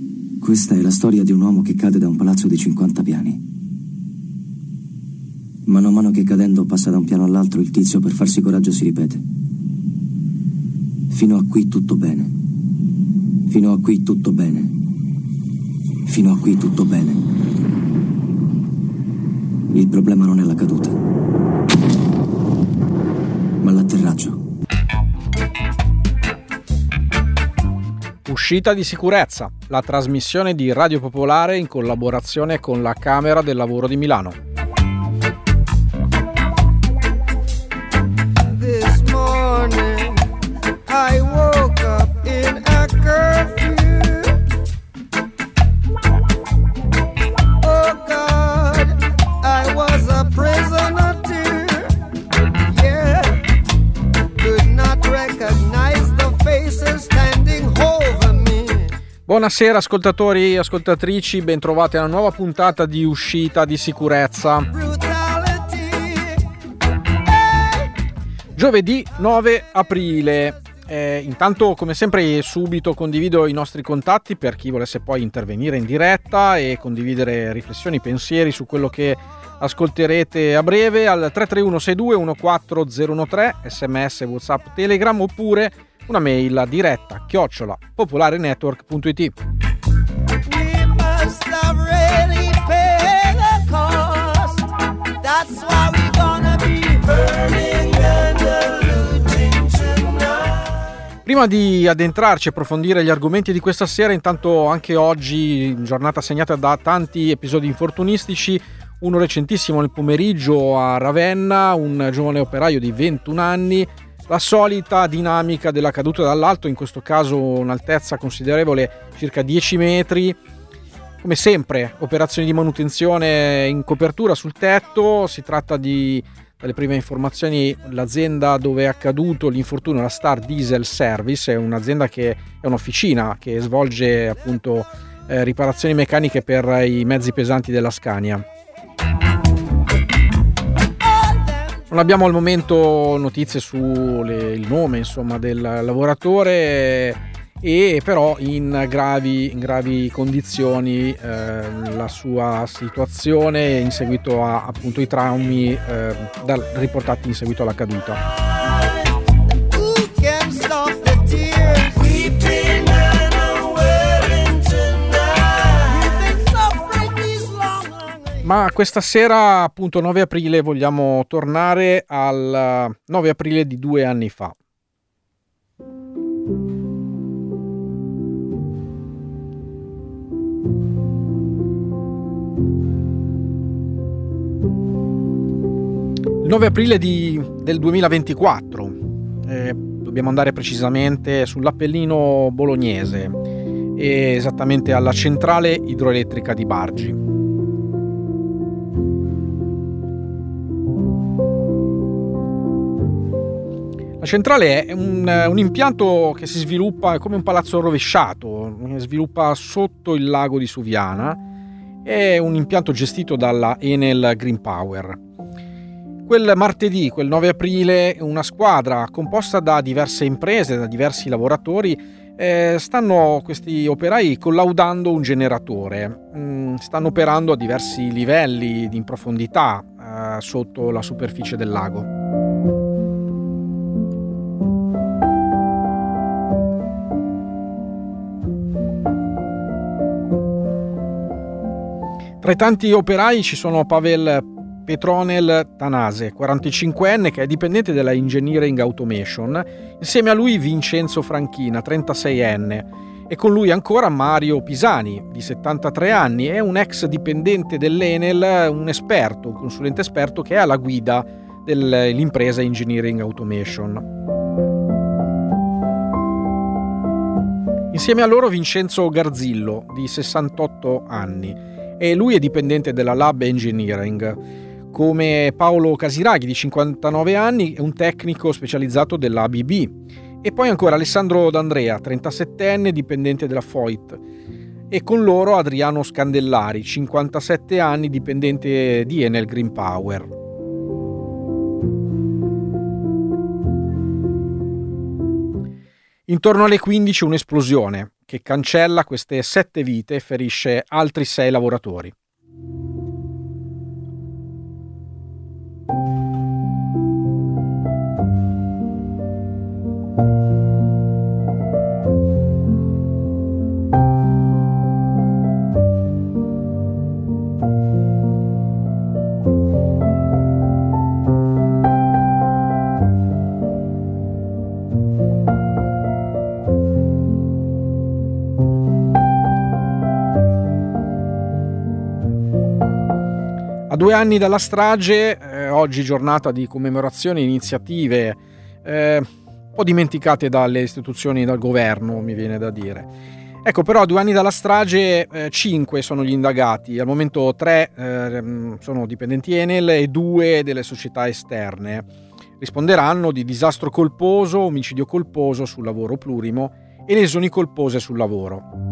Questa è la storia di un uomo che cade da un palazzo di 50 piani. Mano a mano che cadendo passa da un piano all'altro, il tizio per farsi coraggio si ripete: fino a qui tutto bene. Fino a qui tutto bene. Fino a qui tutto bene. Il problema non è la caduta, ma l'atterraggio. Uscita di sicurezza, la trasmissione di Radio Popolare in collaborazione con la Camera del Lavoro di Milano. This morning I woke up in a curfew. Oh God, I was a prisoner too. Yeah, could not recognize the faces standing over me. Buonasera ascoltatori e ascoltatrici, bentrovati a una nuova puntata di Uscita di sicurezza. Giovedì 9 aprile. Intanto, come sempre, subito condivido i nostri contatti per chi volesse poi intervenire in diretta e condividere riflessioni, pensieri su quello che ascolterete a breve al 331 62 14013, sms, whatsapp, telegram, oppure una mail a diretta @popolarenetwork.it. Prima di addentrarci e approfondire gli argomenti di questa sera, intanto anche oggi, giornata segnata da tanti episodi infortunistici, uno recentissimo nel pomeriggio a Ravenna, un giovane operaio di 21 anni, la solita dinamica della caduta dall'alto, in questo caso un'altezza considerevole, circa 10 metri. Come sempre, operazioni di manutenzione in copertura sul tetto. Si tratta di, dalle prime informazioni, l'azienda dove è accaduto l'infortunio, la Star Diesel Service, è un'azienda che è un'officina che svolge appunto riparazioni meccaniche per i mezzi pesanti della Scania. Non abbiamo al momento notizie sul nome, insomma, del lavoratore, e però in gravi condizioni la sua situazione in seguito a appunto i traumi riportati in seguito alla caduta. Ma questa sera, appunto 9 aprile, vogliamo tornare al 9 aprile di 2 anni fa. Il 9 aprile del 2024, dobbiamo andare precisamente sull'Appennino bolognese, esattamente alla centrale idroelettrica di Bargi. La centrale è un impianto che si sviluppa come un palazzo rovesciato, sviluppa sotto il lago di Suviana. È un impianto gestito dalla Enel Green Power. Quel martedì, quel 9 aprile, una squadra composta da diverse imprese, da diversi lavoratori, stanno questi operai collaudando un generatore. Stanno operando a diversi livelli di profondità sotto la superficie del lago. Tra i tanti operai ci sono Pavel Petronel Tanase, 45enne, che è dipendente della Engineering Automation, insieme a lui Vincenzo Franchina, 36enne, e con lui ancora Mario Pisani, di 73 anni, è un ex dipendente dell'Enel, un consulente esperto che è alla guida dell'impresa Engineering Automation. Insieme a loro Vincenzo Garzillo, di 68 anni, e lui è dipendente della Lab Engineering, come Paolo Casiraghi, di 59 anni, è un tecnico specializzato della ABB, e poi ancora Alessandro D'Andrea, 37enne, dipendente della Foyt, e con loro Adriano Scandellari, 57 anni, dipendente di Enel Green Power. Intorno alle 15 un'esplosione che cancella queste 7 vite e ferisce altri 6 lavoratori. A 2 anni dalla strage, oggi giornata di commemorazioni e iniziative un po' dimenticate dalle istituzioni e dal governo, mi viene da dire. Ecco, però a 2 anni dalla strage 5 sono gli indagati, al momento 3 sono dipendenti Enel e 2 delle società esterne. Risponderanno di disastro colposo, omicidio colposo sul lavoro plurimo e lesioni colpose sul lavoro.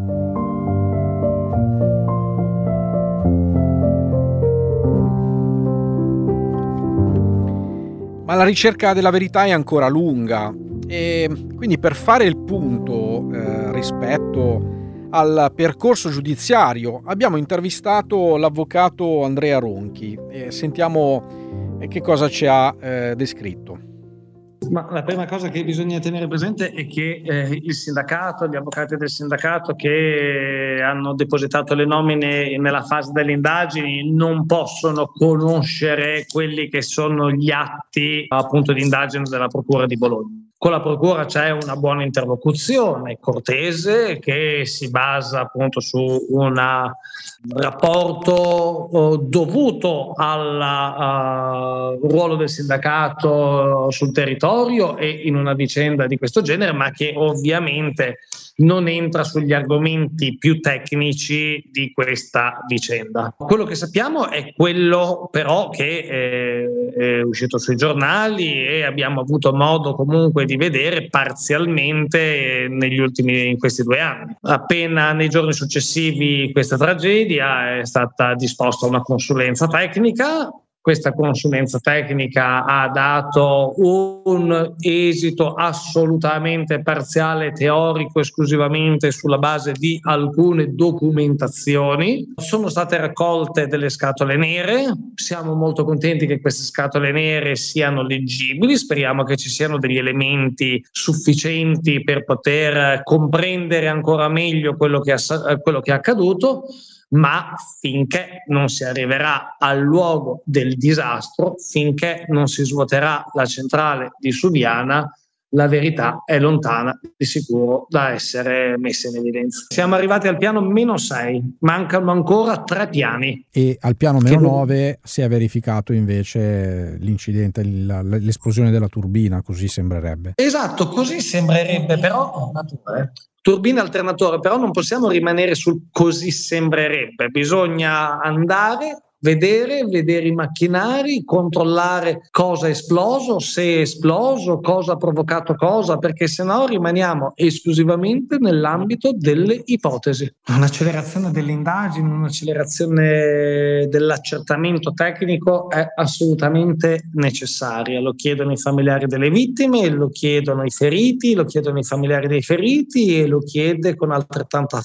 Ma la ricerca della verità è ancora lunga e quindi per fare il punto rispetto al percorso giudiziario abbiamo intervistato l'avvocato Andrea Ronchi e sentiamo che cosa ci ha descritto. Ma la prima cosa che bisogna tenere presente è che il sindacato, gli avvocati del sindacato che hanno depositato le nomine nella fase delle indagini non possono conoscere quelli che sono gli atti appunto di indagine della Procura di Bologna. Con la Procura c'è una buona interlocuzione cortese che si basa appunto su un rapporto dovuto al ruolo del sindacato sul territorio e in una vicenda di questo genere, ma che ovviamente non entra sugli argomenti più tecnici di questa vicenda. Quello che sappiamo è quello però che è uscito sui giornali e abbiamo avuto modo comunque di vedere parzialmente in questi 2 anni. Appena nei giorni successivi questa tragedia è stata disposta una consulenza tecnica. Questa consulenza tecnica ha dato un esito assolutamente parziale, teorico, esclusivamente sulla base di alcune documentazioni. Sono state raccolte delle scatole nere, siamo molto contenti che queste scatole nere siano leggibili, speriamo che ci siano degli elementi sufficienti per poter comprendere ancora meglio quello che è accaduto. Ma finché non si arriverà al luogo del disastro, finché non si svuoterà la centrale di Subiana, la verità è lontana di sicuro da essere messa in evidenza. Siamo arrivati al piano -6, mancano ancora 3 piani. E al piano -9 si è verificato invece l'incidente, l'esplosione della turbina, così sembrerebbe. Esatto, così sembrerebbe, però turbina alternatore, però non possiamo rimanere sul così sembrerebbe, bisogna andare, vedere i macchinari, controllare cosa è esploso, se è esploso, cosa ha provocato cosa, perché sennò rimaniamo esclusivamente nell'ambito delle ipotesi. Un'accelerazione delle indagini, un'accelerazione dell'accertamento tecnico è assolutamente necessaria. Lo chiedono i familiari delle vittime, lo chiedono i feriti, lo chiedono i familiari dei feriti e lo chiede con altrettanta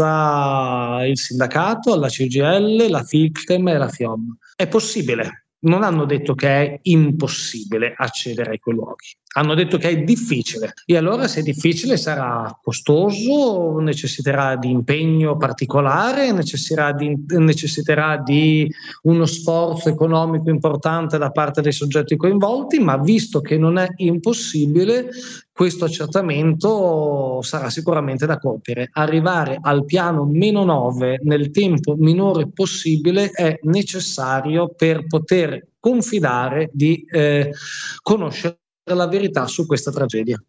forza il sindacato, la CGIL, la FICTEM e la FIOM. È possibile, non hanno detto che è impossibile accedere ai quei luoghi, hanno detto che è difficile, e allora se è difficile sarà costoso, necessiterà di impegno particolare, necessiterà di uno sforzo economico importante da parte dei soggetti coinvolti, ma visto che non è impossibile, questo accertamento sarà sicuramente da compiere. Arrivare al piano -9 nel tempo minore possibile è necessario per poter confidare di conoscere la verità su questa tragedia.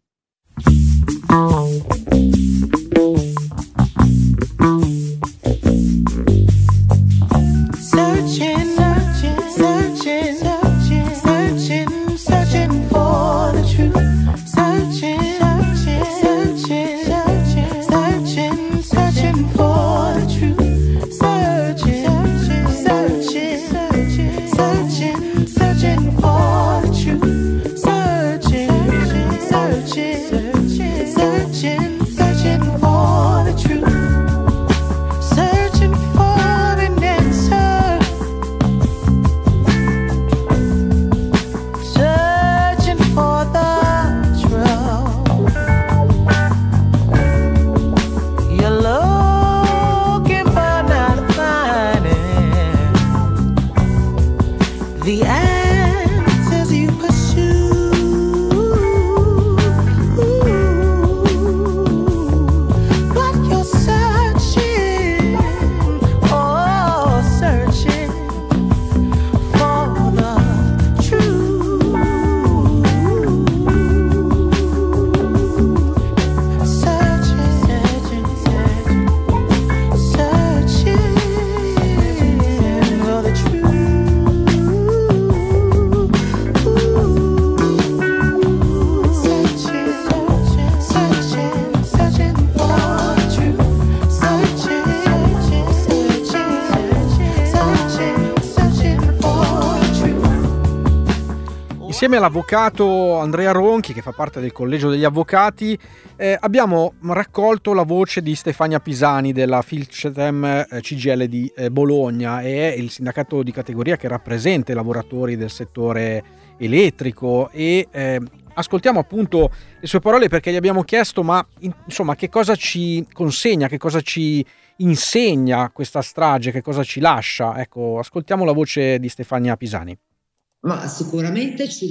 insieme all'avvocato Andrea Ronchi, che fa parte del Collegio degli Avvocati, abbiamo raccolto la voce di Stefania Pisani della Filcem CGIL di Bologna, e è il sindacato di categoria che rappresenta i lavoratori del settore elettrico, e ascoltiamo appunto le sue parole, perché gli abbiamo chiesto insomma che cosa ci consegna, che cosa ci insegna questa strage, che cosa ci lascia. Ecco, ascoltiamo la voce di Stefania Pisani. Ma sicuramente ci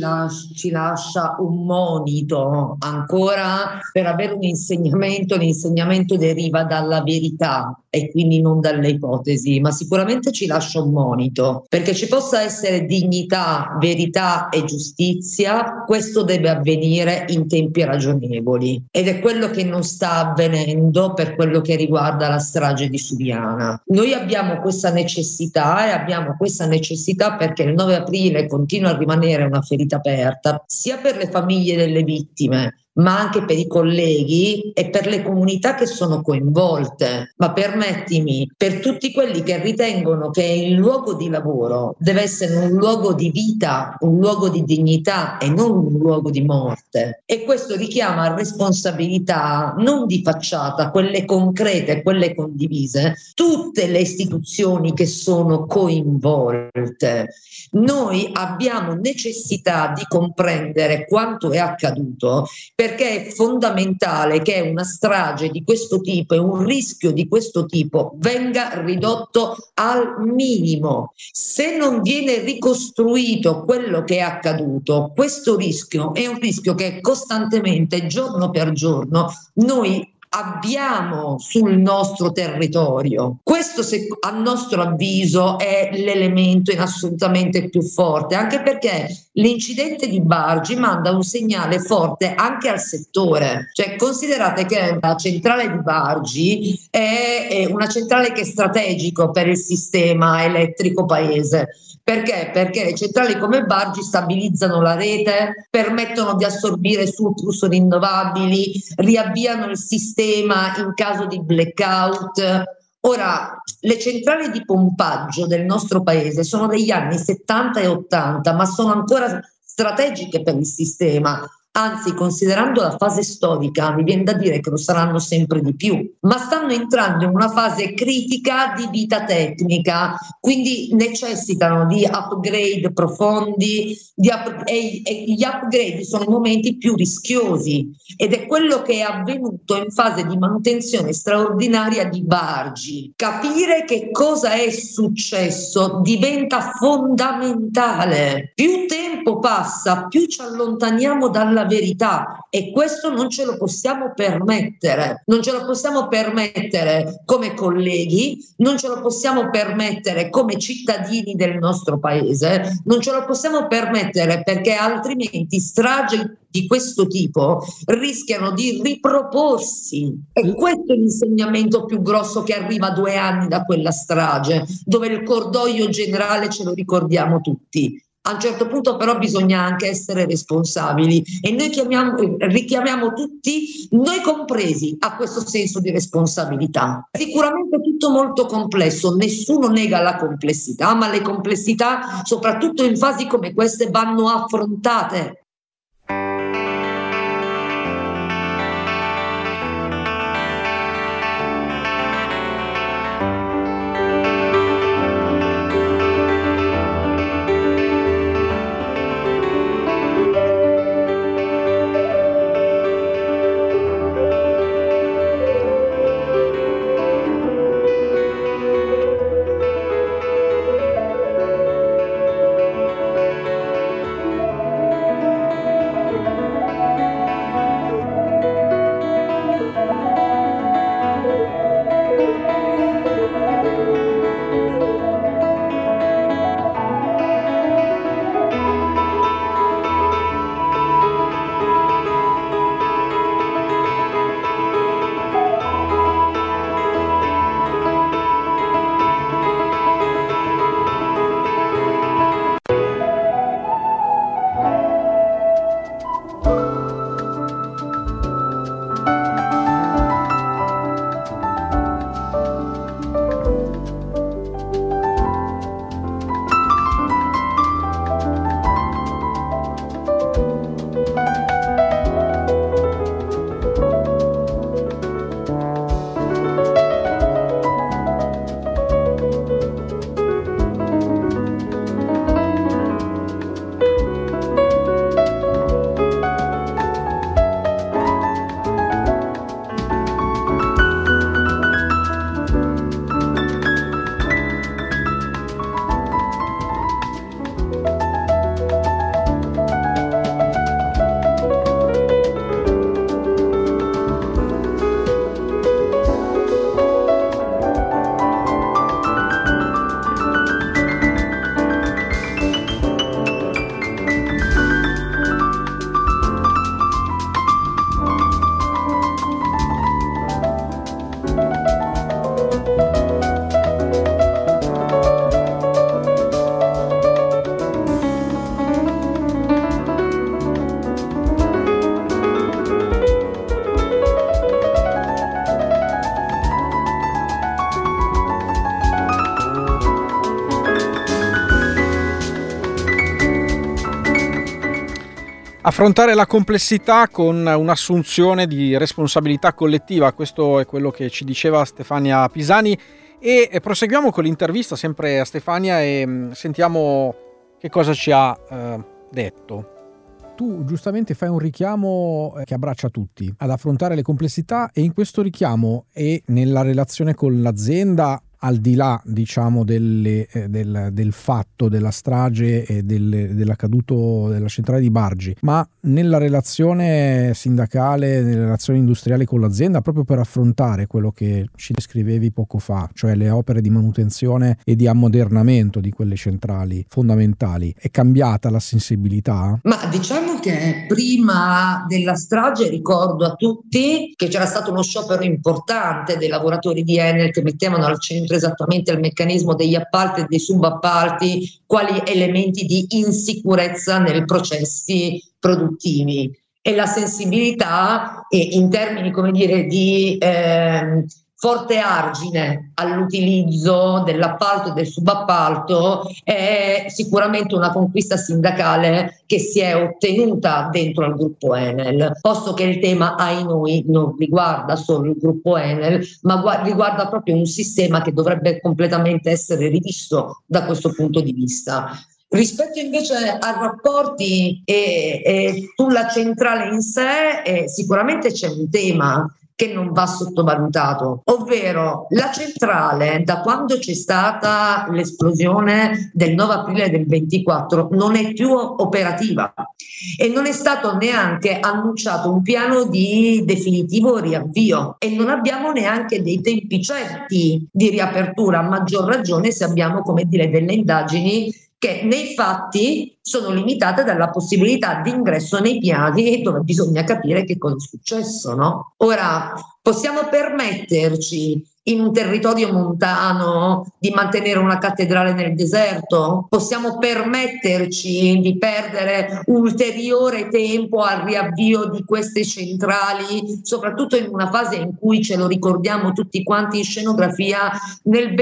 lascia un monito ancora per avere un insegnamento. L'insegnamento deriva dalla verità e quindi non dalle ipotesi, ma sicuramente ci lascia un monito, perché ci possa essere dignità, verità e giustizia. Questo deve avvenire in tempi ragionevoli, ed è quello che non sta avvenendo per quello che riguarda la strage di Subiana. Noi abbiamo questa necessità, e abbiamo questa necessità perché il 9 aprile continua a rimanere una ferita aperta sia per le famiglie delle vittime, ma anche per i colleghi e per le comunità che sono coinvolte. Ma permettimi, per tutti quelli che ritengono che il luogo di lavoro deve essere un luogo di vita, un luogo di dignità e non un luogo di morte. E questo richiama responsabilità non di facciata, quelle concrete, quelle condivise, tutte le istituzioni che sono coinvolte. Noi abbiamo necessità di comprendere quanto è accaduto, perché è fondamentale che una strage di questo tipo e un rischio di questo tipo venga ridotto al minimo. Se non viene ricostruito quello che è accaduto, questo rischio è un rischio che costantemente, giorno per giorno, noi abbiamo sul nostro territorio. Questo, a nostro avviso, è l'elemento assolutamente più forte, anche perché l'incidente di Bargi manda un segnale forte anche al settore. Cioè, considerate che la centrale di Bargi è una centrale che è strategico per il sistema elettrico paese. Perché? Perché le centrali come Bargi stabilizzano la rete, permettono di assorbire surplus rinnovabili, riavviano il sistema in caso di blackout. Ora, le centrali di pompaggio del nostro paese sono degli anni 70 e 80, ma sono ancora strategiche per il sistema. Anzi, considerando la fase storica, mi viene da dire che lo saranno sempre di più, ma stanno entrando in una fase critica di vita tecnica, quindi necessitano di upgrade profondi, e gli upgrade sono i momenti più rischiosi, ed è quello che è avvenuto in fase di manutenzione straordinaria di Bargi. Capire che cosa è successo diventa fondamentale. Più tempo passa, più ci allontaniamo dalla verità, e questo non ce lo possiamo permettere. Non ce lo possiamo permettere come colleghi, non ce lo possiamo permettere come cittadini del nostro paese, non ce lo possiamo permettere, perché altrimenti stragi di questo tipo rischiano di riproporsi. E questo è l'insegnamento più grosso che arriva a 2 anni da quella strage, dove il cordoglio generale ce lo ricordiamo tutti. A un certo punto però bisogna anche essere responsabili, e noi richiamiamo tutti, noi compresi, a questo senso di responsabilità. Sicuramente tutto molto complesso, nessuno nega la complessità, ma le complessità, soprattutto in fasi come queste, vanno affrontate. Affrontare la complessità con un'assunzione di responsabilità collettiva, questo è quello che ci diceva Stefania Pisani, e proseguiamo con l'intervista sempre a Stefania e sentiamo che cosa ci ha detto. Tu giustamente fai un richiamo che abbraccia tutti ad affrontare le complessità, e in questo richiamo e nella relazione con l'azienda, al di là diciamo del fatto della strage e dell'accaduto della centrale di Bargi, ma nella relazione sindacale, nella relazione industriale con l'azienda, proprio per affrontare quello che ci descrivevi poco fa, cioè le opere di manutenzione e di ammodernamento di quelle centrali fondamentali, è cambiata la sensibilità? Ma diciamo che prima della strage ricordo a tutti che c'era stato uno sciopero importante dei lavoratori di Enel che mettevano al centro esattamente il meccanismo degli appalti e dei subappalti quali elementi di insicurezza nei processi produttivi, e la sensibilità in termini, come dire, di forte argine all'utilizzo dell'appalto e del subappalto è sicuramente una conquista sindacale che si è ottenuta dentro al gruppo Enel, posto che il tema, ai noi, non riguarda solo il gruppo Enel, ma riguarda proprio un sistema che dovrebbe completamente essere rivisto da questo punto di vista. Rispetto invece a rapporti e sulla centrale in sé, sicuramente c'è un tema che non va sottovalutato, ovvero la centrale, da quando c'è stata l'esplosione del 9 aprile del 24, non è più operativa e non è stato neanche annunciato un piano di definitivo riavvio, e non abbiamo neanche dei tempi certi di riapertura, a maggior ragione se abbiamo, come dire, delle indagini che nei fatti sono limitate dalla possibilità di ingresso nei piani, dove bisogna capire che cosa è successo, no? Ora, possiamo permetterci in un territorio montano di mantenere una cattedrale nel deserto? Possiamo permetterci di perdere ulteriore tempo al riavvio di queste centrali, soprattutto in una fase in cui, ce lo ricordiamo tutti quanti in scenografia, nel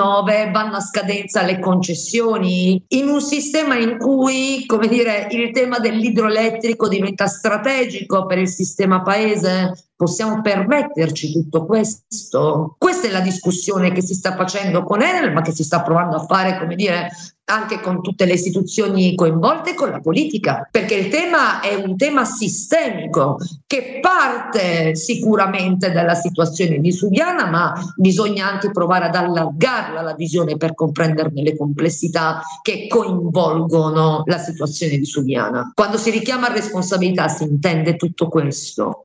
29 vanno a scadenza le concessioni, in un sistema in cui, come dire, il tema dell'idroelettrico diventa strategico per il sistema paese? Possiamo permetterci tutto questo? Questa è la discussione che si sta facendo con Enel, ma che si sta provando a fare, come dire, anche con tutte le istituzioni coinvolte e con la politica, perché il tema è un tema sistemico che parte sicuramente dalla situazione di Subiana, ma bisogna anche provare ad allargarla la visione per comprenderne le complessità che coinvolgono la situazione di Subiana. Quando si richiama a responsabilità si intende tutto questo.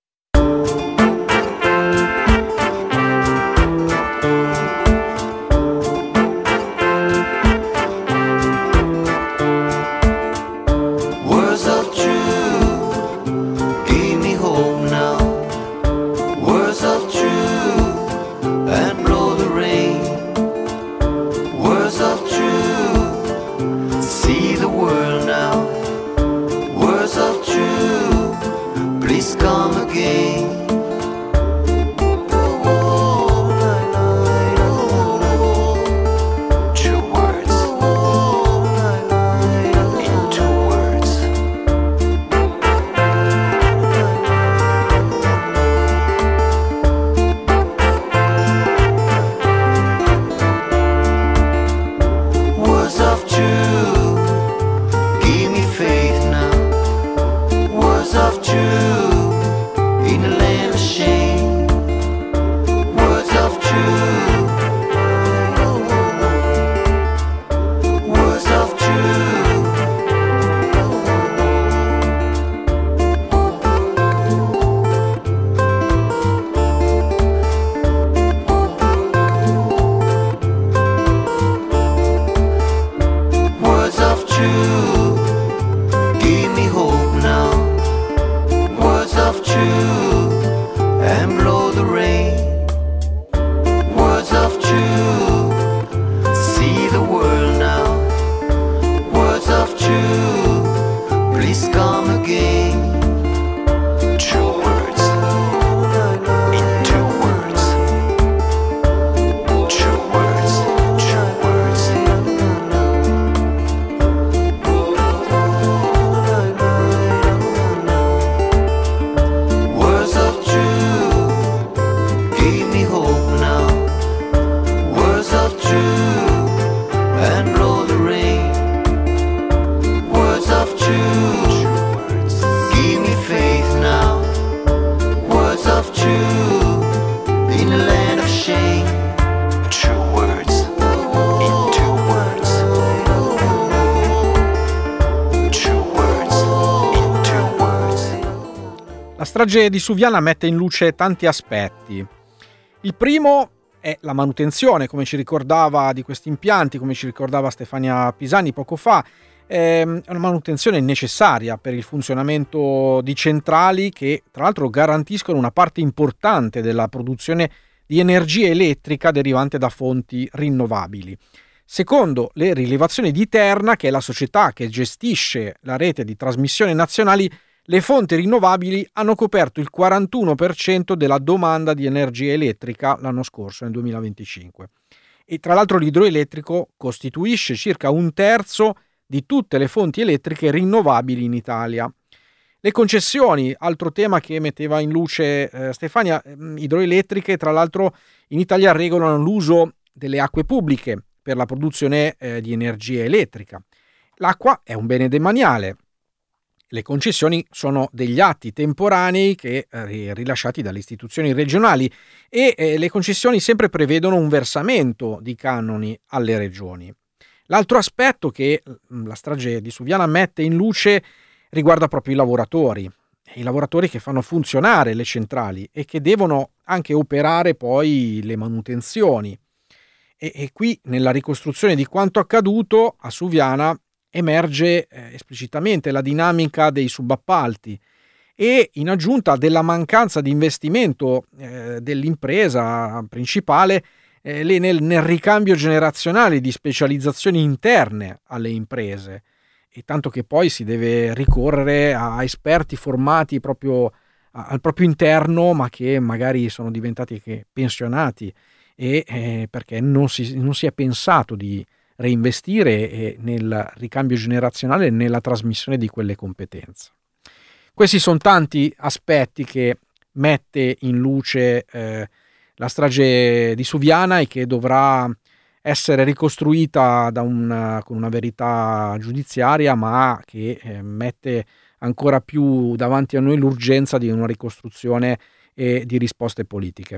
Come again. strage di Suviana mette in luce tanti aspetti. Il primo è la manutenzione, come ci ricordava di questi impianti, come ci ricordava Stefania Pisani poco fa. È una manutenzione necessaria per il funzionamento di centrali che tra l'altro garantiscono una parte importante della produzione di energia elettrica derivante da fonti rinnovabili. Secondo le rilevazioni di Terna, che è la società che gestisce la rete di trasmissione nazionali, le fonti rinnovabili hanno coperto il 41% della domanda di energia elettrica l'anno scorso, nel 2025. E tra l'altro l'idroelettrico costituisce circa un terzo di tutte le fonti elettriche rinnovabili in Italia. Le concessioni, altro tema che metteva in luce Stefania, idroelettriche tra l'altro in Italia regolano l'uso delle acque pubbliche per la produzione di energia elettrica. L'acqua è un bene demaniale. Le concessioni sono degli atti temporanei che rilasciati dalle istituzioni regionali e le concessioni sempre prevedono un versamento di canoni alle regioni. L'altro aspetto che la strage di Suviana mette in luce riguarda proprio i lavoratori che fanno funzionare le centrali e che devono anche operare poi le manutenzioni. E qui nella ricostruzione di quanto accaduto a Suviana emerge esplicitamente la dinamica dei subappalti e in aggiunta della mancanza di investimento dell'impresa principale nel ricambio generazionale di specializzazioni interne alle imprese, e tanto che poi si deve ricorrere a esperti formati proprio al proprio interno, ma che magari sono diventati pensionati perché non si è pensato di reinvestire nel ricambio generazionale e nella trasmissione di quelle competenze. Questi sono tanti aspetti che mette in luce la strage di Suviana e che dovrà essere ricostruita con una verità giudiziaria, ma che mette ancora più davanti a noi l'urgenza di una ricostruzione e di risposte politiche.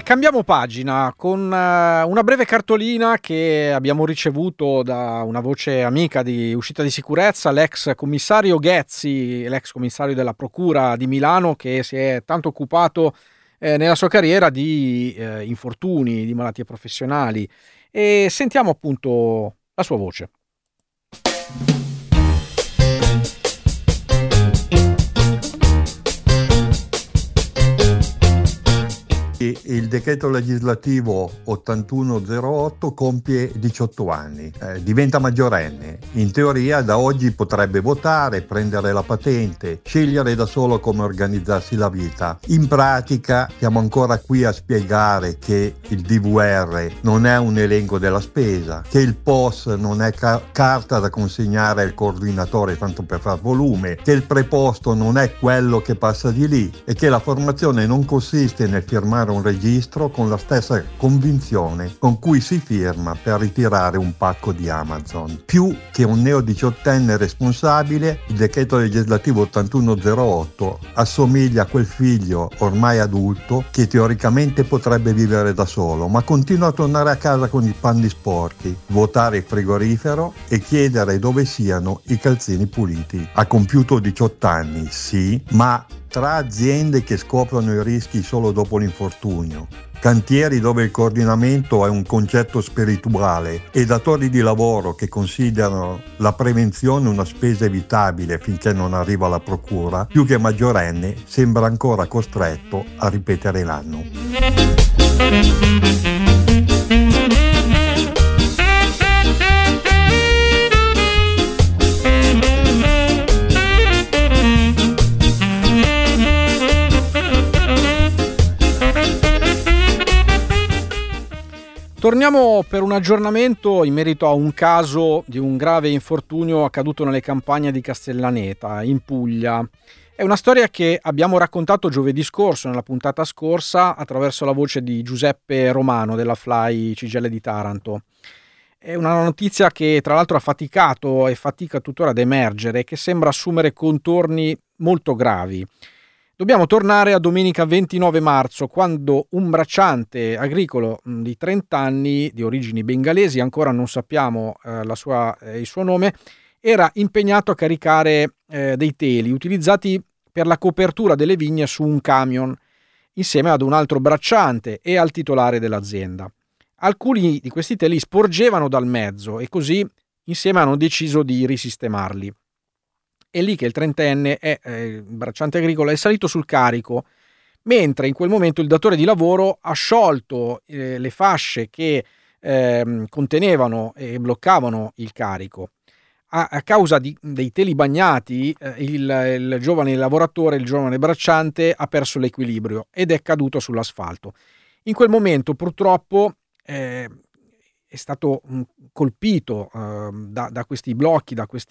Cambiamo pagina con una breve cartolina che abbiamo ricevuto da una voce amica di Uscita di Sicurezza, l'ex commissario Ghezzi, l'ex commissario della Procura di Milano, che si è tanto occupato nella sua carriera di infortuni, di malattie professionali, e sentiamo appunto la sua voce. Il decreto legislativo 8108 compie 18 anni, diventa maggiorenne. In teoria da oggi potrebbe votare, prendere la patente, scegliere da solo come organizzarsi la vita. In pratica siamo ancora qui a spiegare che il DVR non è un elenco della spesa, che il POS non è carta da consegnare al coordinatore tanto per far volume, che il preposto non è quello che passa di lì e che la formazione non consiste nel firmare un registro con la stessa convinzione con cui si firma per ritirare un pacco di Amazon. Più che un neo diciottenne responsabile, il decreto legislativo 8108 assomiglia a quel figlio ormai adulto che teoricamente potrebbe vivere da solo, ma continua a tornare a casa con i panni sporchi, vuotare il frigorifero e chiedere dove siano i calzini puliti. Ha compiuto 18 anni, sì, ma tra aziende che scoprono i rischi solo dopo l'infortunio, cantieri dove il coordinamento è un concetto spirituale e datori di lavoro che considerano la prevenzione una spesa evitabile finché non arriva la procura, più che maggiorenne sembra ancora costretto a ripetere l'anno. Torniamo per un aggiornamento in merito a un caso di un grave infortunio accaduto nelle campagne di Castellaneta, in Puglia. È una storia che abbiamo raccontato giovedì scorso, nella puntata scorsa, attraverso la voce di Giuseppe Romano della Fly CGIL di Taranto. È una notizia che tra l'altro ha faticato e fatica tuttora ad emergere e che sembra assumere contorni molto gravi. Dobbiamo tornare a domenica 29 marzo, quando un bracciante agricolo di 30 anni, di origini bengalesi, ancora non sappiamo il suo nome, era impegnato a caricare dei teli utilizzati per la copertura delle vigne su un camion, insieme ad un altro bracciante e al titolare dell'azienda. Alcuni di questi teli sporgevano dal mezzo e così insieme hanno deciso di risistemarli. È lì che il trentenne, il bracciante agricolo, è salito sul carico, mentre in quel momento il datore di lavoro ha sciolto le fasce che contenevano e bloccavano il carico. A causa dei teli bagnati, il giovane lavoratore, il giovane bracciante, ha perso l'equilibrio ed è caduto sull'asfalto. In quel momento, purtroppo, è stato colpito da questi blocchi,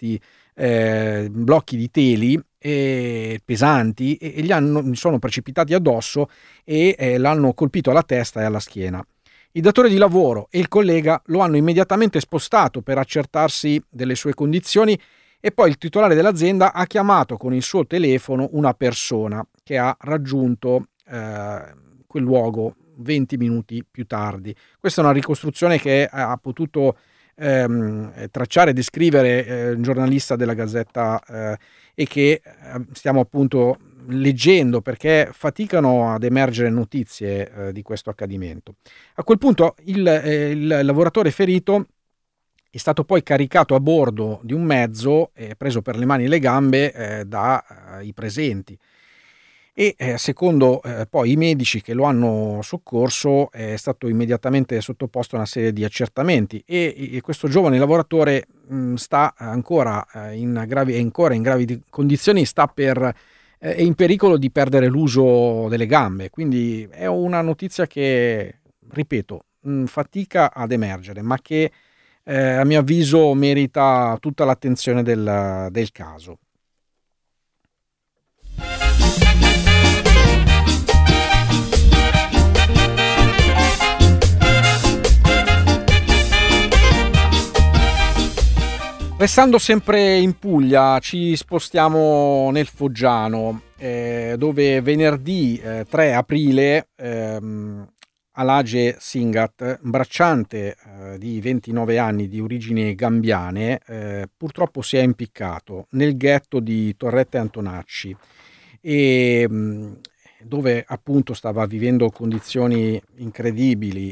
blocchi di teli pesanti e gli sono precipitati addosso e l'hanno colpito alla testa e alla schiena. Il datore di lavoro e il collega lo hanno immediatamente spostato per accertarsi delle sue condizioni e poi il titolare dell'azienda ha chiamato con il suo telefono una persona che ha raggiunto quel luogo 20 minuti più tardi. Questa è una ricostruzione che ha potuto tracciare e descrivere un giornalista della Gazzetta e che stiamo appunto leggendo perché faticano ad emergere notizie di questo accadimento. A quel punto il lavoratore ferito è stato poi caricato a bordo di un mezzo preso per le mani e le gambe dai presenti. E secondo poi i medici che lo hanno soccorso è stato immediatamente sottoposto a una serie di accertamenti e questo giovane lavoratore sta ancora in gravi condizioni, è in pericolo di perdere l'uso delle gambe, quindi è una notizia che, ripeto, fatica ad emergere, ma che a mio avviso merita tutta l'attenzione del caso. Restando sempre in Puglia, ci spostiamo nel Foggiano, dove venerdì 3 aprile Alage Singat, bracciante di 29 anni di origini gambiane, purtroppo si è impiccato nel ghetto di Torrette Antonacci, e dove appunto stava vivendo condizioni incredibili.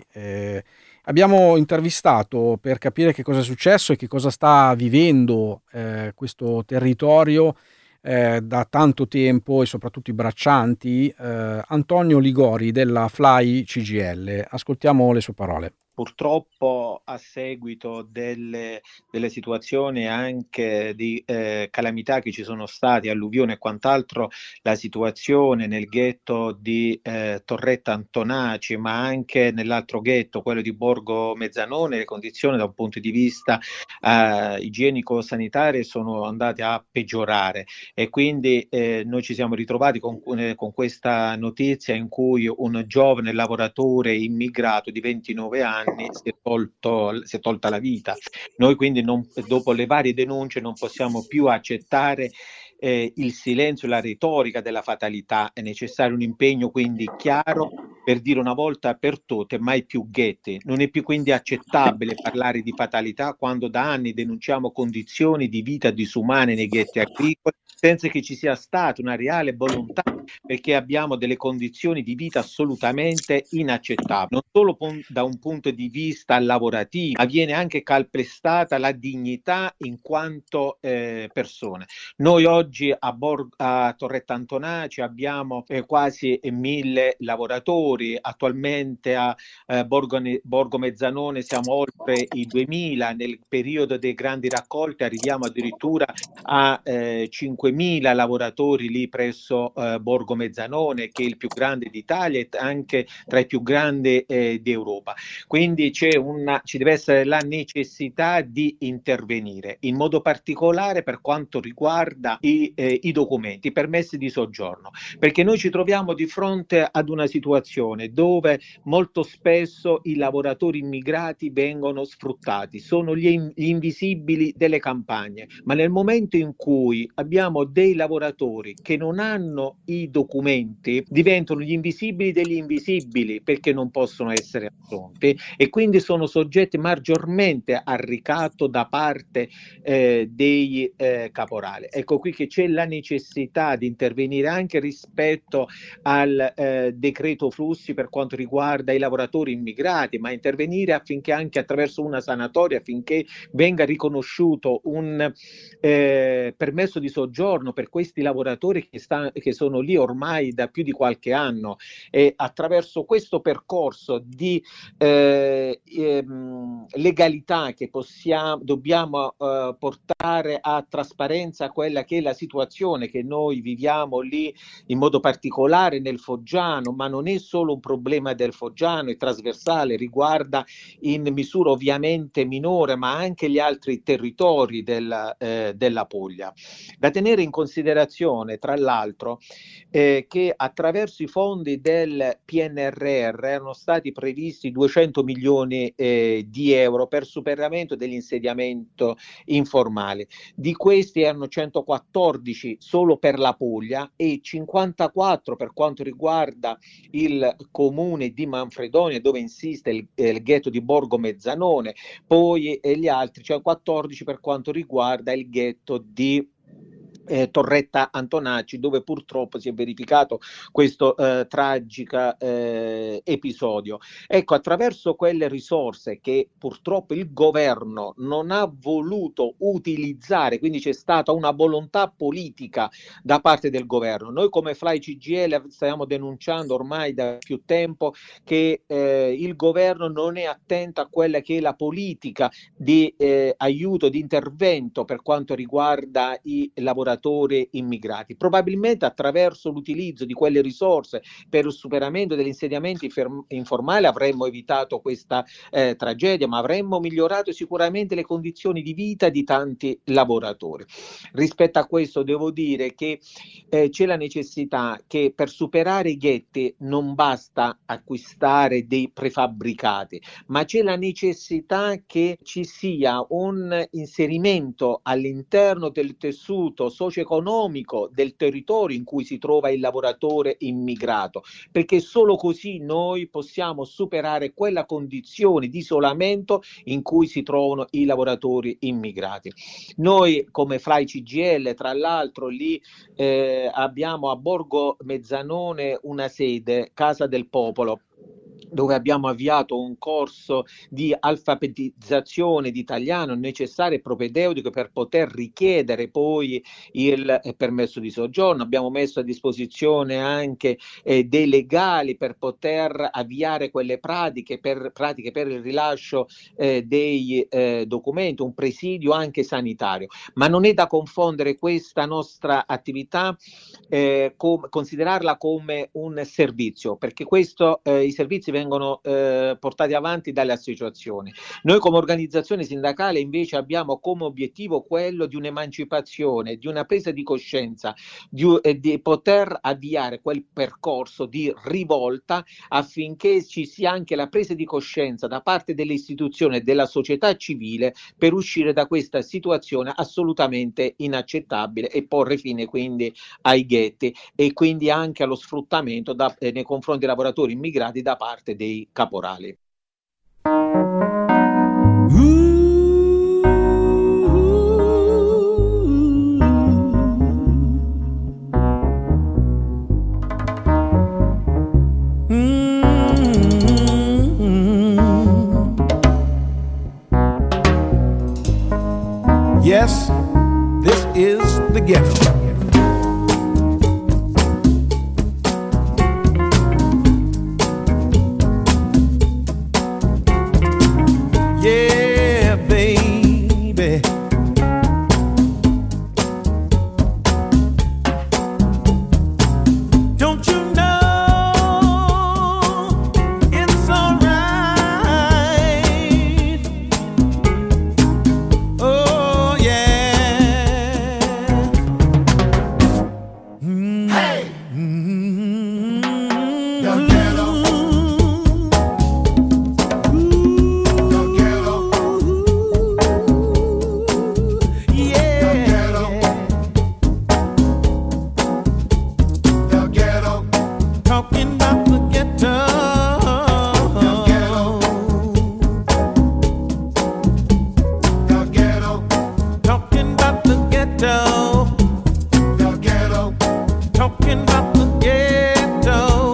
Abbiamo intervistato per capire che cosa è successo e che cosa sta vivendo questo territorio da tanto tempo, e soprattutto i braccianti, Antonio Ligori della Fly CGL. Ascoltiamo le sue parole. Purtroppo, a seguito delle situazioni anche di calamità che ci sono state, alluvione e quant'altro, la situazione nel ghetto di Torretta Antonaci, ma anche nell'altro ghetto, quello di Borgo Mezzanone, le condizioni da un punto di vista igienico-sanitarie sono andate a peggiorare, e quindi noi ci siamo ritrovati con questa notizia in cui un giovane lavoratore immigrato di 29 anni si è tolta la vita. Noi quindi dopo le varie denunce non possiamo più accettare il silenzio e la retorica della fatalità. È necessario un impegno quindi chiaro per dire una volta per tutte mai più ghetti. Non è più quindi accettabile parlare di fatalità quando da anni denunciamo condizioni di vita disumane nei ghetti agricoli senza che ci sia stata una reale volontà, perché abbiamo delle condizioni di vita assolutamente inaccettabili, non solo da un punto di vista lavorativo, ma viene anche calpestata la dignità in quanto persone. Noi oggi a Torretta Antonaci abbiamo quasi 1000 lavoratori, attualmente a Borgo Mezzanone siamo oltre i 2000, nel periodo dei grandi raccolte arriviamo addirittura a 5.000 lavoratori lì presso Borgo Mezzanone, che è il più grande d'Italia e anche tra i più grandi d'Europa. Quindi ci deve essere la necessità di intervenire, in modo particolare per quanto riguarda i documenti, i permessi di soggiorno, perché noi ci troviamo di fronte ad una situazione dove molto spesso i lavoratori immigrati vengono sfruttati, sono gli invisibili delle campagne, ma nel momento in cui abbiamo dei lavoratori che non hanno i documenti, diventano gli invisibili degli invisibili, perché non possono essere assunti e quindi sono soggetti maggiormente al ricatto da parte dei caporali. Ecco qui che c'è la necessità di intervenire anche rispetto al decreto flussi per quanto riguarda i lavoratori immigrati, ma intervenire affinché anche attraverso una sanatoria, affinché venga riconosciuto un permesso di soggiorno per questi lavoratori che sono lì ormai da più di qualche anno, e attraverso questo percorso di legalità che dobbiamo portare a trasparenza quella che è la situazione che noi viviamo lì, in modo particolare nel Foggiano, ma non è solo un problema del Foggiano, è trasversale, riguarda in misura ovviamente minore, ma anche gli altri territori della Puglia. Da tenere in considerazione, tra l'altro, che attraverso i fondi del PNRR erano stati previsti 200 milioni di euro per superamento dell'insediamento informale. Di questi erano 114 solo per la Puglia e 54 per quanto riguarda il comune di Manfredonia, dove insiste il ghetto di Borgo Mezzanone, poi gli altri, cioè 14 per quanto riguarda il ghetto di Torretta Antonaci, dove purtroppo si è verificato questo tragico episodio. Ecco, attraverso quelle risorse che purtroppo il governo non ha voluto utilizzare, quindi c'è stata una volontà politica da parte del governo. Noi come Fly CGL stiamo denunciando ormai da più tempo che il governo non è attento a quella che è la politica di aiuto, di intervento per quanto riguarda i lavoratori immigrati. Probabilmente attraverso l'utilizzo di quelle risorse per il superamento degli insediamenti informali avremmo evitato questa tragedia, ma avremmo migliorato sicuramente le condizioni di vita di tanti lavoratori. Rispetto a questo devo dire che c'è la necessità che per superare i ghetti non basta acquistare dei prefabbricati, ma c'è la necessità che ci sia un inserimento all'interno del tessuto socio-economico del territorio in cui si trova il lavoratore immigrato, perché solo così noi possiamo superare quella condizione di isolamento in cui si trovano i lavoratori immigrati. Noi come FLAI CGIL, tra l'altro, lì abbiamo a Borgo Mezzanone una sede, Casa del Popolo, dove abbiamo avviato un corso di alfabetizzazione di italiano necessario e propedeutico per poter richiedere poi il permesso di soggiorno. Abbiamo messo a disposizione anche dei legali per poter avviare quelle pratiche per il rilascio dei documenti, un presidio anche sanitario. Ma non è da confondere questa nostra attività, considerarla come un servizio, perché i servizi vengono portati avanti dalle associazioni. Noi come organizzazione sindacale invece abbiamo come obiettivo quello di un'emancipazione, di una presa di coscienza, di poter avviare quel percorso di rivolta affinché ci sia anche la presa di coscienza da parte delle istituzioni e della società civile per uscire da questa situazione assolutamente inaccettabile e porre fine quindi ai ghetti e quindi anche allo sfruttamento nei confronti dei lavoratori immigrati da parte dei caporali. Yes, this is the ghetto. Yeah, baby. Don't you know it's alright? Oh yeah. Hey. The ghetto. Talking about the ghetto. The ghetto. Talking about the ghetto. The ghetto. Talking about the ghetto.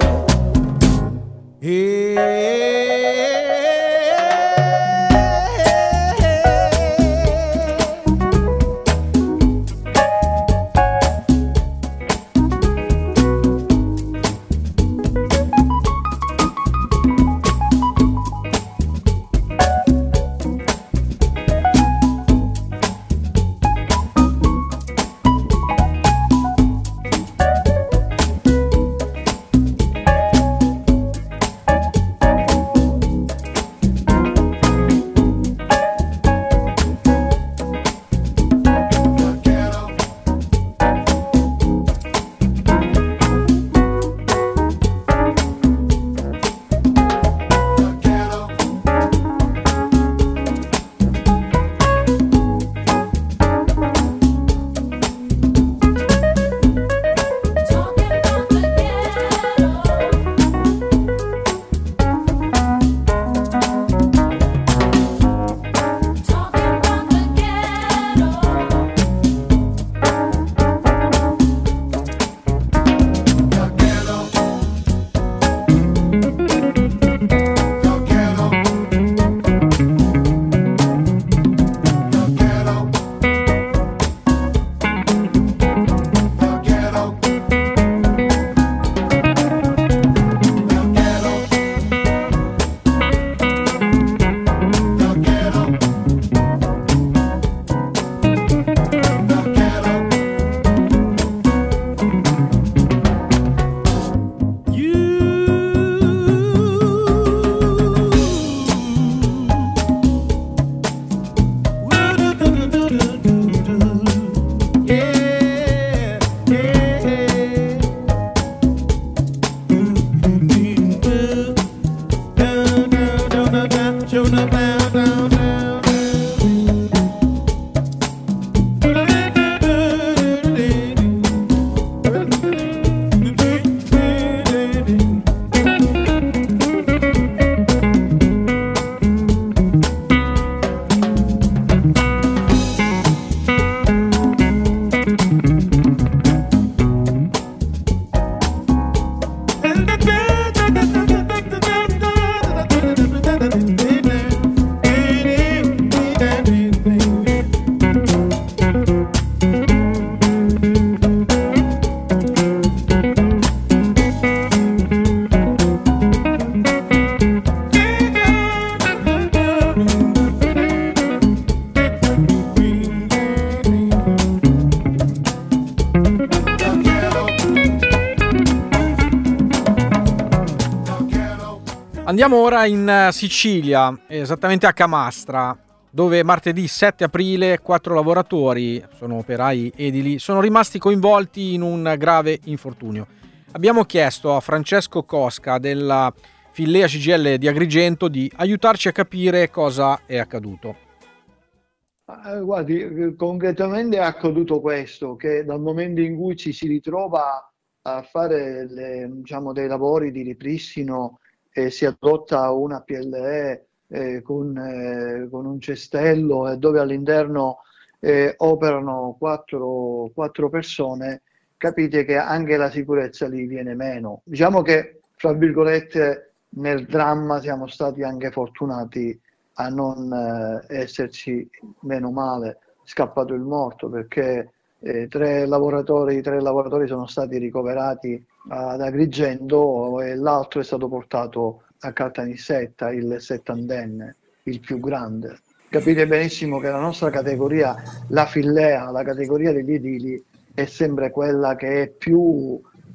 Andiamo ora in Sicilia, esattamente a Camastra, dove martedì 7 aprile 4 lavoratori, sono operai edili, sono rimasti coinvolti in un grave infortunio. Abbiamo chiesto a Francesco Cosca della Fillea CGIL di Agrigento di aiutarci a capire cosa è accaduto. Guardi, concretamente è accaduto questo, che dal momento in cui ci si ritrova a fare dei lavori di ripristino e si adotta una PLE con un cestello dove all'interno operano quattro persone, capite che anche la sicurezza lì viene meno. Diciamo che, fra virgolette, nel dramma siamo stati anche fortunati a non esserci, meno male, scappato il morto, perché tre lavoratori sono stati ricoverati ad Agrigento e l'altro è stato portato a Caltanissetta, il 70enne, il più grande. Capite benissimo che la nostra categoria, la Fillea, la categoria degli edili, è sempre quella che è più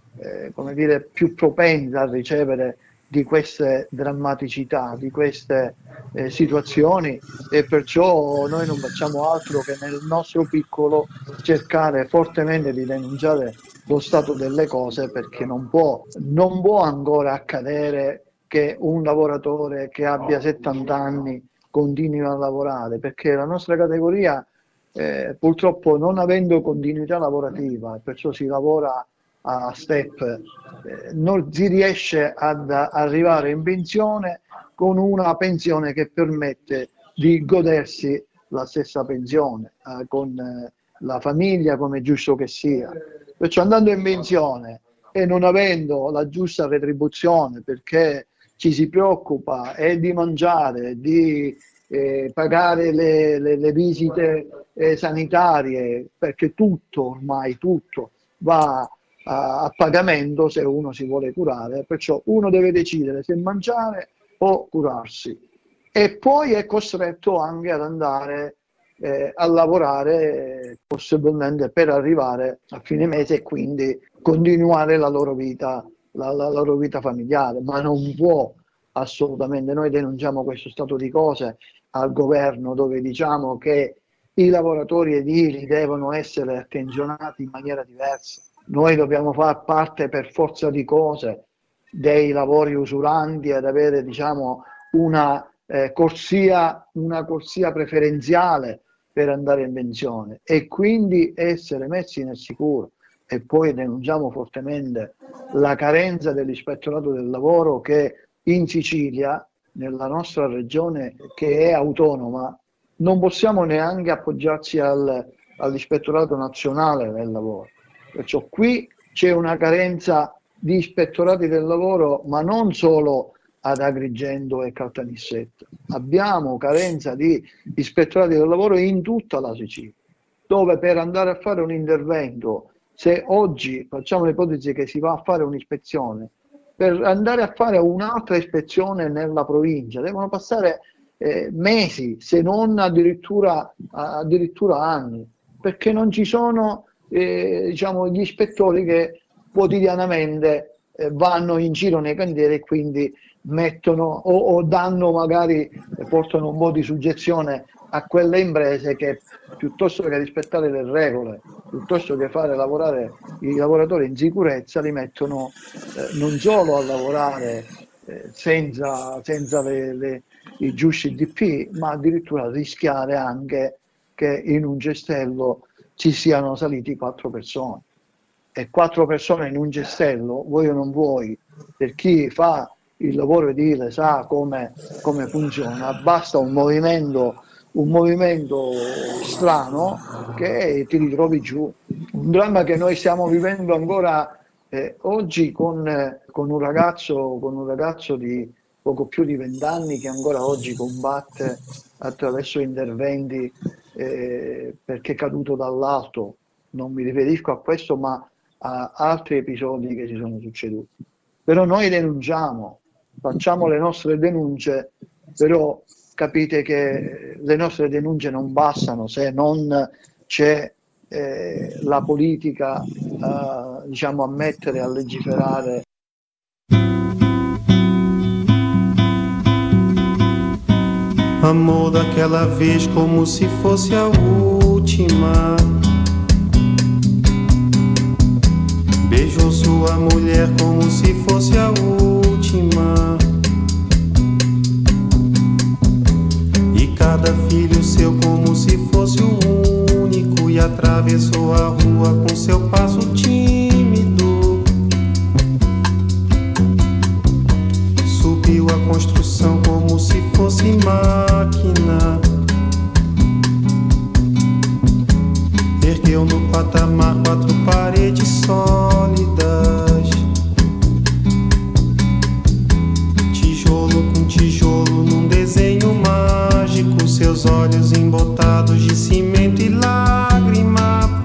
propensa a ricevere di queste drammaticità, di queste situazioni, e perciò noi non facciamo altro che nel nostro piccolo cercare fortemente di denunciare lo stato delle cose, perché non può ancora accadere che un lavoratore che abbia 70 anni continui a lavorare, perché la nostra categoria purtroppo, non avendo continuità lavorativa, perciò si lavora a step, non si riesce ad arrivare in pensione con una pensione che permette di godersi la stessa pensione con la famiglia, come è giusto che sia. Perciò, andando in pensione e non avendo la giusta retribuzione, perché ci si preoccupa di mangiare, di pagare le visite sanitarie, perché ormai tutto va a pagamento se uno si vuole curare, perciò uno deve decidere se mangiare o curarsi, e poi è costretto anche ad andare a lavorare, possibilmente per arrivare a fine mese e quindi continuare la loro vita familiare, ma non può assolutamente. Noi denunciamo questo stato di cose al governo, dove diciamo che i lavoratori edili devono essere attenzionati in maniera diversa. Noi dobbiamo far parte, per forza di cose, dei lavori usuranti, ad avere, diciamo, una corsia preferenziale per andare in pensione, e quindi essere messi nel sicuro. E poi denunciamo fortemente la carenza dell'ispettorato del lavoro, che in Sicilia, nella nostra regione che è autonoma, non possiamo neanche appoggiarci all'ispettorato nazionale del lavoro. Perciò qui c'è una carenza di ispettorati del lavoro, ma non solo ad Agrigento e Caltanissetta. Abbiamo carenza di ispettorati del lavoro in tutta la Sicilia, dove per andare a fare un intervento, se oggi facciamo l'ipotesi che si va a fare un'ispezione, per andare a fare un'altra ispezione nella provincia devono passare mesi, se non addirittura anni, perché non ci sono gli ispettori che quotidianamente vanno in giro nei cantieri e quindi mettono o danno, magari portano un po' di suggezione a quelle imprese che, piuttosto che rispettare le regole, piuttosto che fare lavorare i lavoratori in sicurezza, li mettono non solo a lavorare senza i giusti DP, ma addirittura a rischiare anche che in un cestello ci siano saliti 4 persone. E 4 persone in un cestello, vuoi o non vuoi, per chi fa il lavoro edile sa come funziona, basta un movimento strano che ti ritrovi giù. Un dramma che noi stiamo vivendo ancora oggi con un ragazzo di poco più di 20 anni che ancora oggi combatte attraverso interventi perché è caduto dall'alto. Non mi riferisco a questo, ma a altri episodi che si sono succeduti. Però noi denunciamo, facciamo le nostre denunce, però capite che le nostre denunce non bastano se non c'è la politica a mettere a legiferare. Amor daquela vez como se fosse a última. Beijou sua mulher como se fosse a última. E cada filho seu como se fosse o único. E atravessou a rua com seu passo tímido. Subiu a construção como se fosse máquina. Ergueu no patamar 4 paredes sólidas. Tijolo com tijolo num desenho mágico. Seus olhos embotados de cimento e lágrima.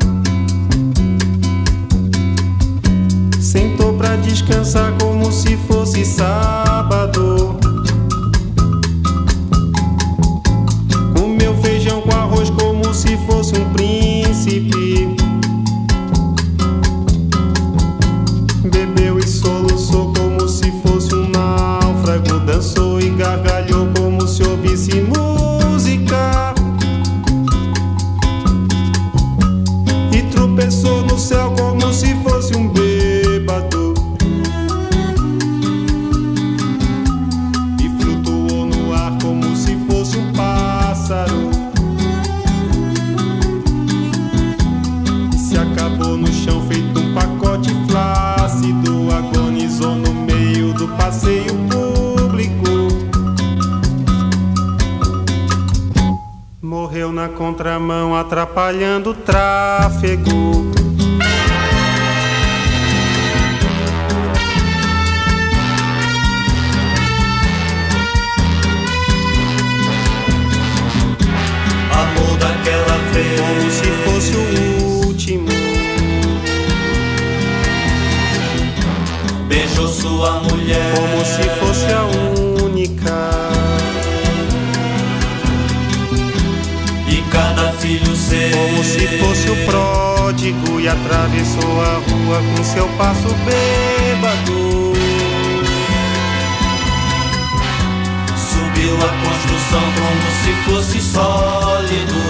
Sentou pra descansar como se fosse sábado. Comeu feijão com arroz como se fosse um príncipe. Bebeu e soluçou como se fosse um náufrago. Dançou e gargalhou como se ouvisse música. E tropeçou no céu como se fosse um bêbado. E flutuou no ar como se fosse um pássaro. E se acabou no chão feito um pacote flácido. Agonizou no meio do passeio público. Morreu na contramão atrapalhando o tráfego. Amor daquela vez Como se fosse o último. beijou sua mulher Como se fosse a única. e cada filho seu Como se fosse o pródigo. E atravessou a rua com seu passo bêbado. subiu a construção como se fosse sólido.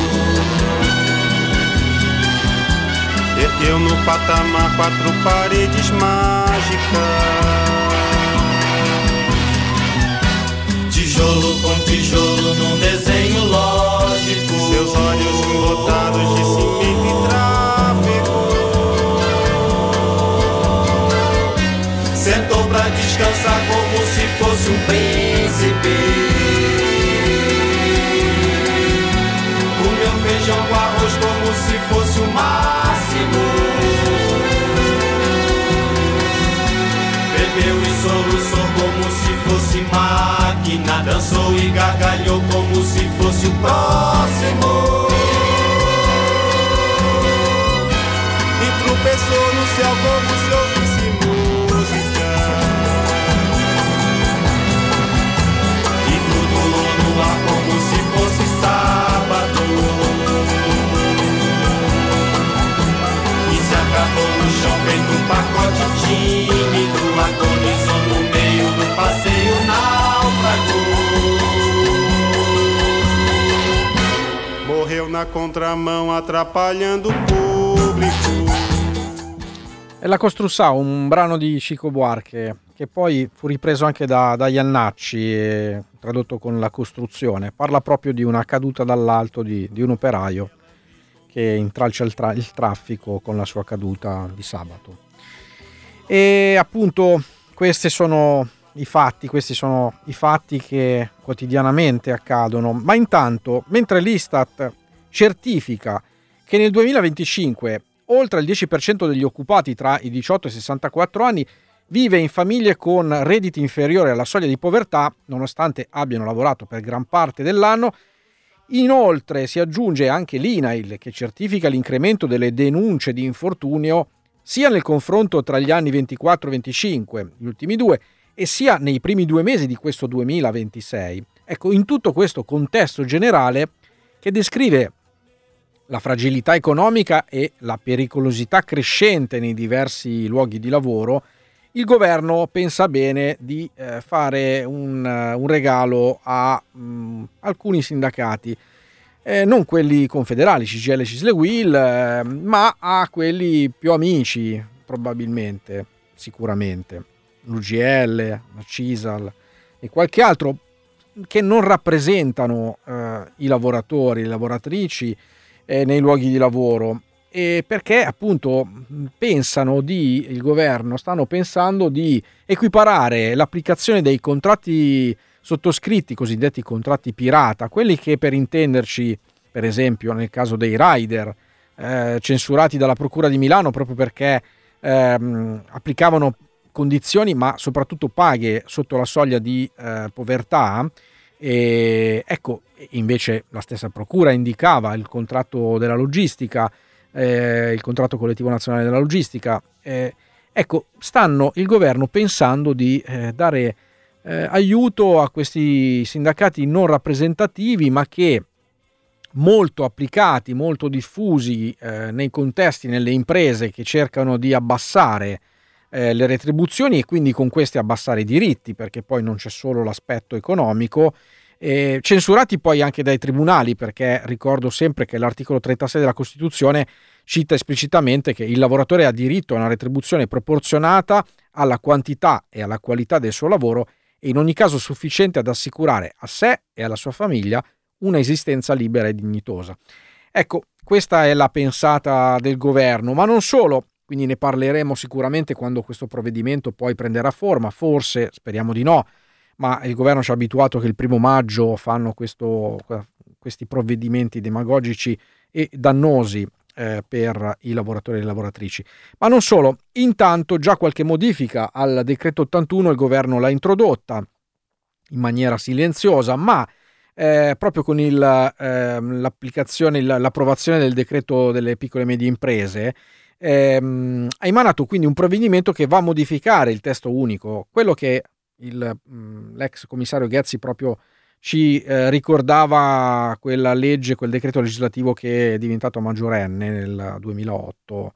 Ergueu no patamar 4 paredes mágicas. Tijolo com tijolo num desenho lógico. Seus olhos embotados de cimento e tráfego. Sentou pra descansar como se fosse um príncipe. Comeu feijão com arroz como se fosse o máximo. Bebeu e soluçou como se fosse máquina. Dançou e gargalhou como se fosse o próximo. E tropeçou no céu como se ouvisse música. E flutuou no ar como se fosse sábado. E se acabou no chão feito um pacote tímido. Agonizou no meio do passeio náufrago. Morreu na contramão atrapalhando o público. È La Costruzzà, un brano di Chico Buarque che poi fu ripreso anche da Iannacci e tradotto con La Costruzione. Parla proprio di una caduta dall'alto di un operaio che intralcia il traffico con la sua caduta di sabato. E appunto questi sono i fatti che quotidianamente accadono. Ma intanto, mentre l'Istat certifica che nel 2025 oltre il 10% degli occupati tra i 18 e i 64 anni vive in famiglie con redditi inferiori alla soglia di povertà, nonostante abbiano lavorato per gran parte dell'anno. Inoltre si aggiunge anche l'INAIL, che certifica l'incremento delle denunce di infortunio sia nel confronto tra gli anni 24 e 25, gli ultimi due, e sia nei primi 2 mesi di questo 2026. Ecco, in tutto questo contesto generale che descrive la fragilità economica e la pericolosità crescente nei diversi luoghi di lavoro, il governo pensa bene di fare un regalo a alcuni sindacati, non quelli confederali, CGIL, CISL e UIL, ma a quelli più amici, probabilmente, sicuramente, l'UGL, la CISL e qualche altro, che non rappresentano i lavoratori, le lavoratrici nei luoghi di lavoro, e perché appunto il governo stanno pensando di equiparare l'applicazione dei contratti sottoscritti, cosiddetti contratti pirata, quelli che, per intenderci, per esempio nel caso dei rider, censurati dalla Procura di Milano proprio perché applicavano condizioni ma soprattutto paghe sotto la soglia di povertà, e ecco, invece la stessa Procura indicava il contratto della logistica, il contratto collettivo nazionale della logistica. Ecco, il governo pensando di dare aiuto a questi sindacati non rappresentativi, ma che molto applicati, molto diffusi nei contesti, nelle imprese che cercano di abbassare le retribuzioni e quindi con queste abbassare i diritti, perché poi non c'è solo l'aspetto economico, censurati poi anche dai tribunali, perché ricordo sempre che l'articolo 36 della Costituzione cita esplicitamente che il lavoratore ha diritto a una retribuzione proporzionata alla quantità e alla qualità del suo lavoro e in ogni caso sufficiente ad assicurare a sé e alla sua famiglia una esistenza libera e dignitosa. Ecco, questa è la pensata del governo, ma non solo, quindi ne parleremo sicuramente quando questo provvedimento poi prenderà forma, forse, speriamo di no, ma il governo ci ha abituato che il 1° maggio fanno questi provvedimenti demagogici e dannosi per i lavoratori e le lavoratrici. Ma non solo, intanto già qualche modifica al decreto 81 il governo l'ha introdotta in maniera silenziosa, ma proprio con l'approvazione del decreto delle piccole e medie imprese ha emanato quindi un provvedimento che va a modificare il testo unico, quello che l'ex commissario Ghezzi proprio ci ricordava, quella legge, quel decreto legislativo che è diventato maggiorenne nel 2008.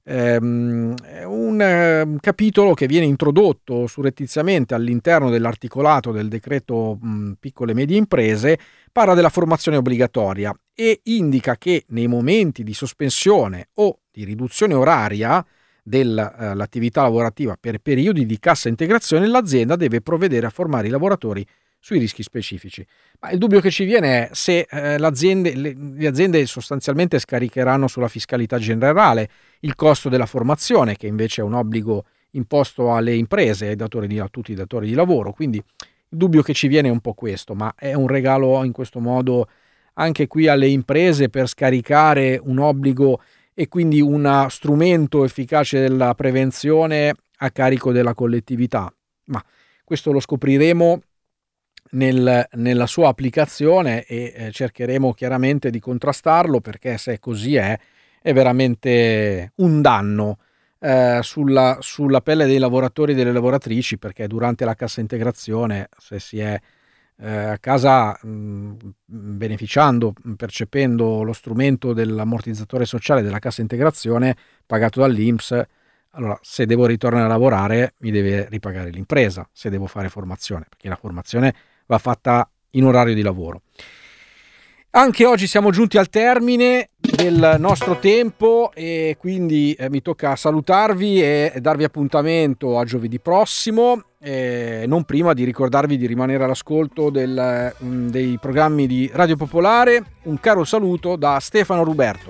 Un capitolo che viene introdotto surrettiziamente all'interno dell'articolato del decreto piccole e medie imprese parla della formazione obbligatoria e indica che nei momenti di sospensione o di riduzione oraria dell'attività lavorativa per periodi di cassa integrazione, l'azienda deve provvedere a formare i lavoratori sui rischi specifici. Ma il dubbio che ci viene è se le aziende sostanzialmente scaricheranno sulla fiscalità generale il costo della formazione, che invece è un obbligo imposto alle imprese, a tutti i datori di lavoro. Quindi il dubbio che ci viene è un po' questo, ma è un regalo in questo modo anche qui alle imprese per scaricare un obbligo e quindi uno strumento efficace della prevenzione a carico della collettività. Ma questo lo scopriremo nella sua applicazione e cercheremo chiaramente di contrastarlo, perché se così è veramente un danno sulla pelle dei lavoratori e delle lavoratrici, perché durante la cassa integrazione, se si è a casa beneficiando, percependo lo strumento dell'ammortizzatore sociale della cassa integrazione pagato dall'INPS, allora se devo ritornare a lavorare mi deve ripagare l'impresa, se devo fare formazione, perché la formazione va fatta in orario di lavoro. Anche oggi siamo giunti al termine del nostro tempo e quindi mi tocca salutarvi e darvi appuntamento a giovedì prossimo, non prima di ricordarvi di rimanere all'ascolto dei programmi di Radio Popolare. Un caro saluto da Stefano Ruberto.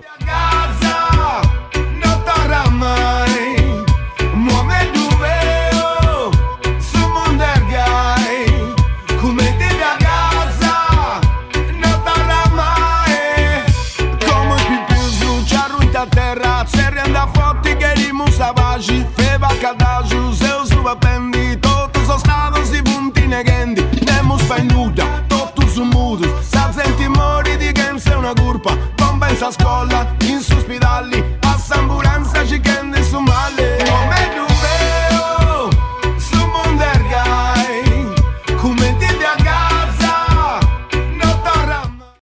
Feva cadagio, seus nu appendi, totus os nados e punti neghendi, nemus penduta, totus mutus, sa senti mori di game se una curpa, compensa a scuola, in sospedali, assambulanza ci chende su male.